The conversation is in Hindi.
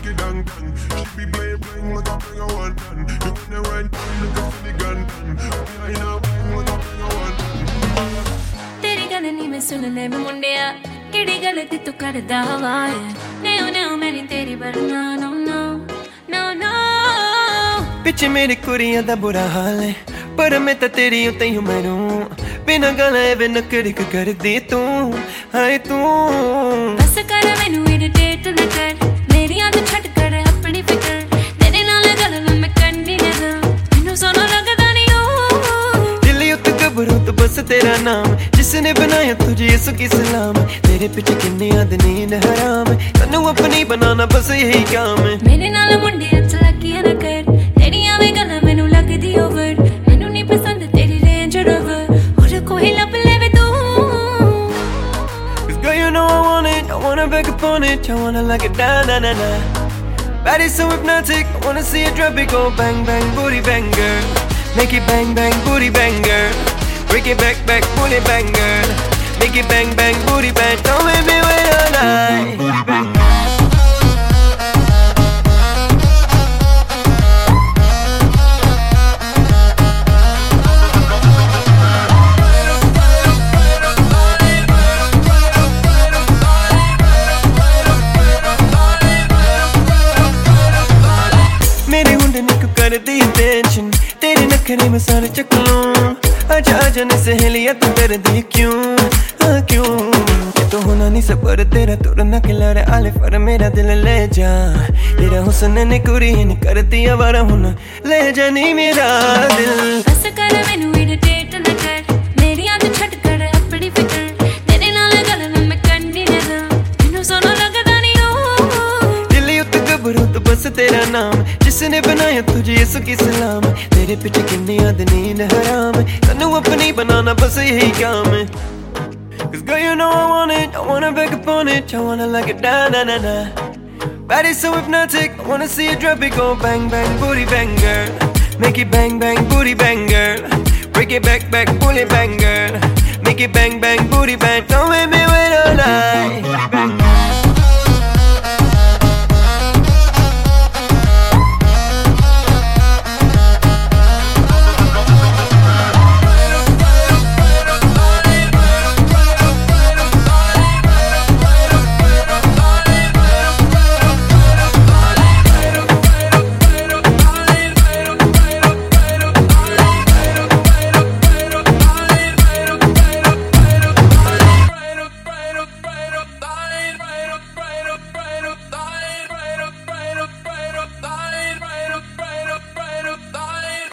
it dang dang. She be bling like a bling a one done. You in the right time like a fully gun done. We ain't a bling like a bling a one done. तेरी गल नहीं मैं सुन ले मैं मुंडिया केड़ी गलती तू करदा वा नहीं नहीं मेरी तेरी बरना नो नो नो नो पिछे मेरी कुड़ियां दा बुरा हाल है पर मैं तो तेरी उते ही मरूं बिना गले वे नकरी कर दी तू हाय तू बस कर मैनू इरिटेट न कर मेरी आंख छट कर अपनी फिकर तेरे नाल गल मैं करनी नजर मैनू सोना लगदा नहीं ओ दिल उते घबरू तो बस तेरा नाम जिसने बनाया तुझे यसु की सलाम तेरे पीछे किन्नी नींद हराम तन्नू अपनी बनाना बस यही काम है मेरे नाल मुंडे अच्छा किया न कर तेरी आवे गल मैनू लगदी ओवर मैनू नहीं पसंद तेरी रेंज रोवर और कोई लब लेवे तू Cause girl you know I want it, I wanna beg upon it, I wanna like it da na na na. Body so hypnotic, I wanna see it drop it go bang bang booty bang girl. Make it bang bang booty bang girl. Break it back back booty bang girl. Make it bang bang booty bang. Don't make me wait all night. Booty bang. मेरे हुंडे ने क्यों कर दी टेंशन तेरे नखरे में सारे चक लूं आजा आजा ने सहेलिया तू कर दी क्यों क्यों ये तो होना नहीं सबर तेरा तुरना खिलारे आले पर मेरा दिल ले जा तेरा हुस्न ने कुरी ने कर दिया वारा होना ले जा नहीं मेरा दिल बस कर मैनू इरिटेट न कर मेरी आंख छट कर अपनी फिकर तेरे नाल गल मैं करनी नजर मैनू सोना लगदा नहीं ओ दिल उते घबरू तो बस तेरा नाम जिसने बनाया तुझे यसु की सलाम तेरे पीछे किन्नी नींद हराम तन्नू अपनी बनाना बस यही काम है Cause girl you know I want it, I wanna beg upon it, I wanna like it da na na na. Body so hypnotic, I wanna see it drop it go bang bang booty bang girl. Make it bang bang booty bang girl. Break it back back booty bang girl. Make it bang bang booty bang. Don't make me wait all night.